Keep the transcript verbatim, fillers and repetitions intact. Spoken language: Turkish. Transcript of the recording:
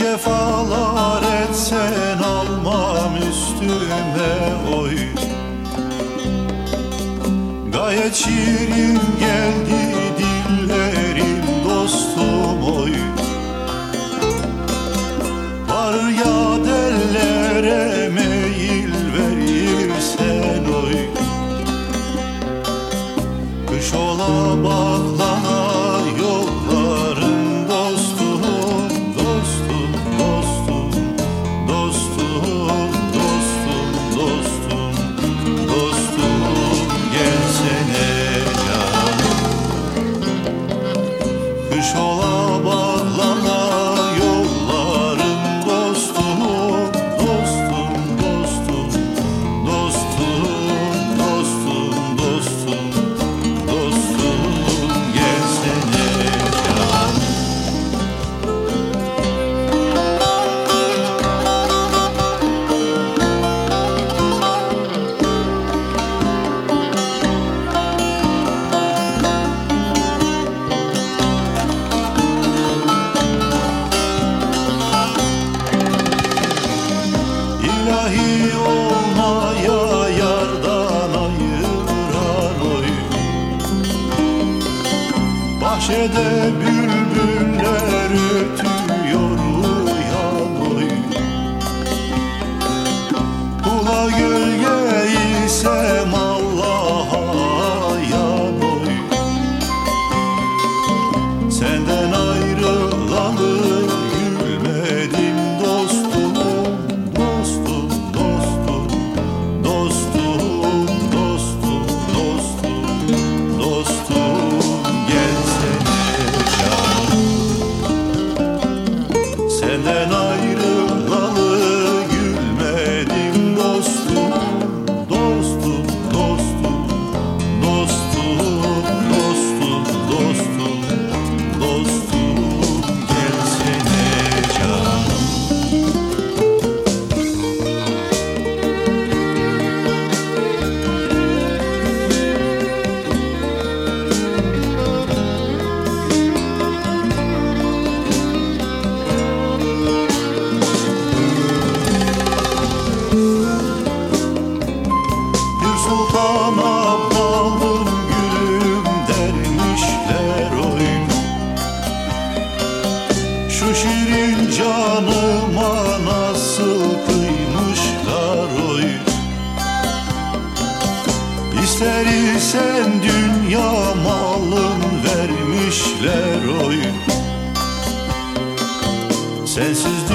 cefalar etsen almam üstüme oy. Gayet şirin geldi dillerin dostum oy. Var ya dellere meyil verirsen oy. Kış ola bağlana yolların dostum, dostum, dostum, dostum, dostum, dostum, dostum, gelsene canım. Kış ola bağlana yolların dostum, dostum, dostum, dostum, dostum, dostum, dostum, gelsene canım. İlahi olmaya yardan ayıran oy. Bahçede bülbüller ötüyor uyan oy. Kula gölge isem Allah'a yan oy. Senden ayrılalı gülmedim dostum, dostum, dostum, dostum, dostum, dostum, dostum, gelsene canım. Senden ayrılalı gülmedim dostum, dostum, dostum, dostum, dostum, dostum, dostum, gelsene canım. Bir sultana balım gülüm dermişler oy. Şu şirin canıma nasıl kıymışlar oy. İster isen dünya malın vermişler oy. Sensiz